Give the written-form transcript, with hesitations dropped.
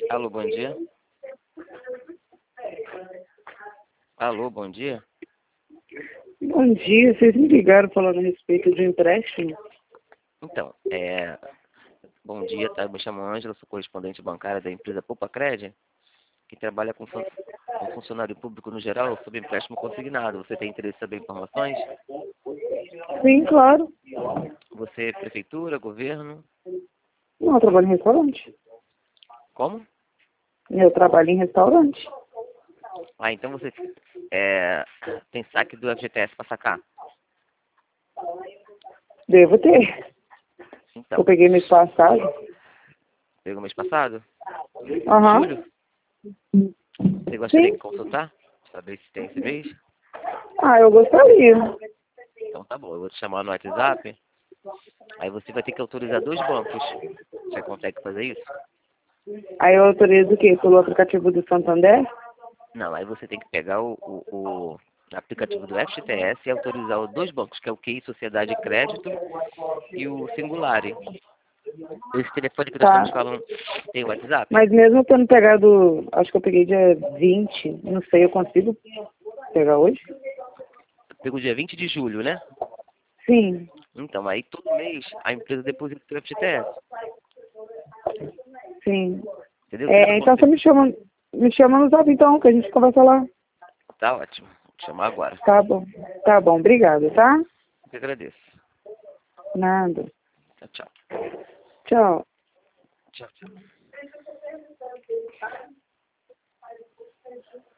Alô, bom dia. Alô, bom dia. Bom dia, vocês me ligaram falando a respeito de um empréstimo? Então, bom dia, tá? Eu me chamo Ângela, sou correspondente bancária da empresa Poupa Cred, que trabalha com funcionário público no geral sob empréstimo consignado. Você tem interesse em saber informações? Sim, claro. Você é prefeitura, governo? Não, eu trabalho em restaurante. Como? Eu trabalho em restaurante. Ah, então você tem saque do FGTS para sacar? Devo ter. Então, Eu peguei mês passado. pegou mês passado? Em Aham. julho? Você gostaria de Sim. consultar? Saber se tem esse mês? Ah, eu gostaria. Então tá bom, eu vou te chamar no WhatsApp. Aí você vai ter que autorizar 2 bancos. Você consegue fazer isso? Aí eu autorizo o quê? Pelo aplicativo do Santander? Não, aí você tem que pegar o aplicativo do FGTS e autorizar os 2 bancos, que é o QI Sociedade de Crédito e o Singulari. Esse telefone que nós estamos Tá. falando tem o WhatsApp? Mas mesmo eu tendo pegado, acho que eu peguei dia 20, não sei, eu consigo pegar hoje? Pegou dia 20 de julho, né? Sim. Então, aí todo mês a empresa deposita o FGTS. Sim. Entendeu? Você não Então você consegue. me chama no Zap então, que a gente conversa lá. Tá ótimo. Vou te chamar agora. Tá bom. Tá bom, obrigada, tá? Eu que agradeço. Nada. Tchau, tchau. Tchau. Tchau, tchau.